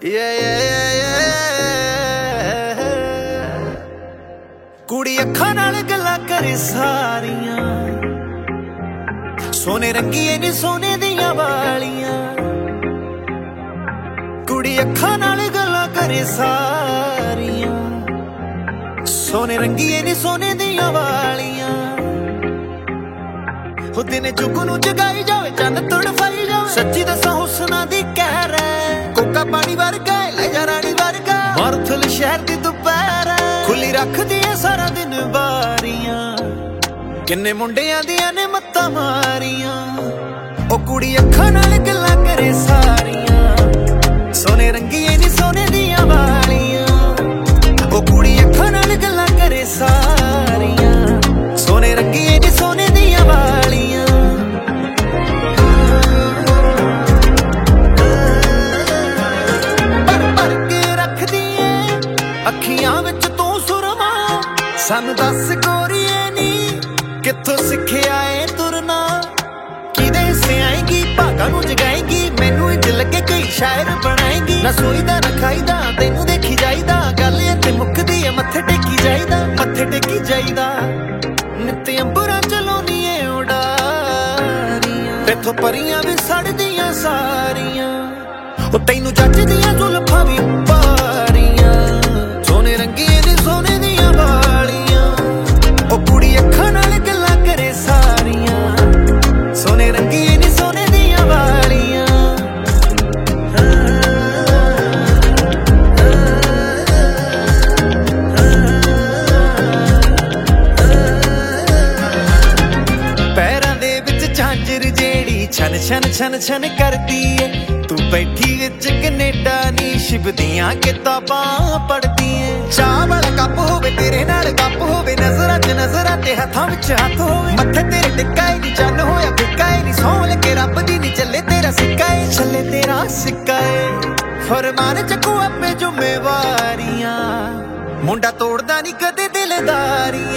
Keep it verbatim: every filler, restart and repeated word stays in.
yeah, yeah, yeah, yeah. ਕੁੜੀ ਅੱਖਾਂ ਨਾਲ ਗੱਲਾਂ ਕਰੇ ਸਾਰੀਆਂ, ਸੋਨੇ ਰੰਗੀਏ ਨੀ ਸੋਨੇ ਦੀਆਂ ਵਾਲੀਆਂ। ਕੁੜੀ ਅੱਖਾਂ ਨਾਲ ਗੱਲਾਂ ਕਰੇ ਸਾਰੀਆਂ, ਸੋਨੇ ਰੰਗੀਏ ਨੀ ਸੋਨੇ ਦੀਆਂ ਵਾਲੀਆਂ। ਹੋ ਦਿਨ ਜੁਗ ਨੂੰ ਜਗਾਈ ਜਾਵੇ, ਚੰਨ ਤੜਫਾਈ ਜਾਵੇ, ਸੱਚੀ ਦੱਸਾਂ ਹੁਸਨਾਂ ਦੀ ਕਹਿਰ ਹੈ। ਕੋਕਾ ਪਾਣੀ ਵਰਗਾ ਲੈ ਜਾ ਰਾਣੀ ਵਰਗਾ, ਮਾਰੂਥਲ ਸ਼ਹਿਰ ਦੀ ਦੁਪਹਿਰ ਖੁੱਲੀ ਰੱਖਦੀ ਐ ਸਾਰਾ ਦਿਨ ਬਾਰੀਆਂ। ਕਿੰਨੇ ਮੁੰਡਿਆਂ ਦੀਆਂ ਨੇ ਮੱਤਾਂ ਮਾਰੀਆਂ। ਉਹ ਕੁੜੀ ਅੱਖਾਂ ਨਾਲ ਗੱਲਾਂ ਕਰੇ ਸਾਰੀਆਂ, ਸੋਨੇ ਰੰਗੀਏ ਨੀ ਸੋਨੇ ਦੀਆਂ ਵਾਲੀਆਂ। ਉਹ ਕੁੜੀ ਅੱਖਾਂ ਨਾਲ ਗੱਲਾਂ ਕਰੇ ਸਾਰੀਆਂ, ਸੋਨੇ ਰੰਗੀਏ ਨੀ ਸੋਨੇ ਦੀਆਂ ਵਾਲੀਆਂ। ਭਰ ਭਰ ਕੇ ਰੱਖਦੀ ਏ ਅੱਖੀਆਂ ਵਿੱਚ ਤੂੰ ਸੁਰਮਾ, ਸਾਨੂੰ ਦੱਸ ਗੋਰੀਏ ਨੀ ਕਿੱਥੋਂ ਸਿੱਖਿਆ ਏ ਤੁਰਨਾ। ਕਿਹਦੇ ਹਿੱਸੇ ਆਏਗੀ ਭਾਗਾਂ ਨੂੰ ਜਗਾਏਗੀ, ਮੈਨੂੰ ਇੰਝ ਲੱਗੇ ਕਈ ਸ਼ਾਇਰ ਬਣਾਏਗੀ। ਨਾ ਸੋਈਦਾ ਨਾ ਖਾਈਦਾ ਤੈਨੂੰ ਦੇਖੀ ਜਾਈਦਾ, ਗੱਲ ਇੱਥੇ ਮੁੱਕਦੀ ਏ ਮੱਥੇ ਟੇਕੀ ਜਾਈਦਾ, ਮੱਥੇ ਟੇਕੀ ਜਾਈਦਾ। ਨਿੱਤ ਅੰਬਰਾਂ ਚਲਾਉਣੀ ਏ ਉਡਾਰੀਆਂ, ਤੇਥੋਂ ਪਰੀਆਂ ਵੀ ਸੜਦੀਆਂ ਸਾਰੀਆਂ। ਉਹ ਤੈਨੂੰ ਜੱਜਦੀਆਂ ਜ਼ੁਲਫਾਂ ਵੀ ਪਾਰੀਆਂ, ਸੋਨੇ ਰੰਗੀਏ ਨੀ ਸੋਨੇ ਦੀਆਂ ਵਾਲੀਆਂ। ਉਹ ਕੁੜੀ ਅੱਖਾਂ ਨਾਲ ਗੱਲਾਂ ਕਰੇ ਸਾਰੀਆਂ, ਸੋਨੇ ਰੰਗੀਏ ਨੀ ਸੋਨੇ ਦੀਆਂ ਵਾਲੀਆਂ। ਪੈਰਾਂ ਦੇ ਵਿੱਚ ਝਾਂਜਰ ਜਿਹੜੀ ਛਨ ਛਨ ਛਨ ਛਨ ਕਰਦੀ ਏ, ਤੂੰ ਬੈਠੀ ਵਿੱਚ ਕਨੇਡਾ ਨੀ ਸ਼ਿਵਦੀਆਂ ਕਿਤਾਬਾਂ ਪੜ੍ਹਦੀ ਏ। ਚਾਹ ਵਾਲਾ ਕੱਪ ਹੋਵੇ ਤੇਰੇ ਨਾਲ ਗੱਪ ਹੋਵੇ, ਨਜ਼ਰਾਂ ਚ ਨਜ਼ਰਾਂ ਤੇ ਹੱਥਾਂ ਵਿੱਚ ਹੱਥ ਹੋਵੇ। ਮੱਥੇ ਤੇਰੇ ਟਿੱਕਾ ਏ ਨੀ ਚੰਨ ਹੋਇਆ ਫਿੱਕਾ ਏ ਨੀ, ਸਹੁੰ ਲੱਗੇ ਰੱਬ ਦੀ ਨੀ ਚੱਲੇ ਤੇਰਾ ਸਿੱਕਾ ਏ, ਚੱਲੇ ਤੇਰਾ ਸਿੱਕਾ ਏ। ਫਰਮਾਨ ਚੱਕੂ ਆਪੇ ਜ਼ਿੰਮੇਵਾਰੀਆਂ, ਮੁੰਡਾ ਤੋੜਦਾ ਨੀ ਕਦੇ ਦਿਲਦਾਰੀਆਂ।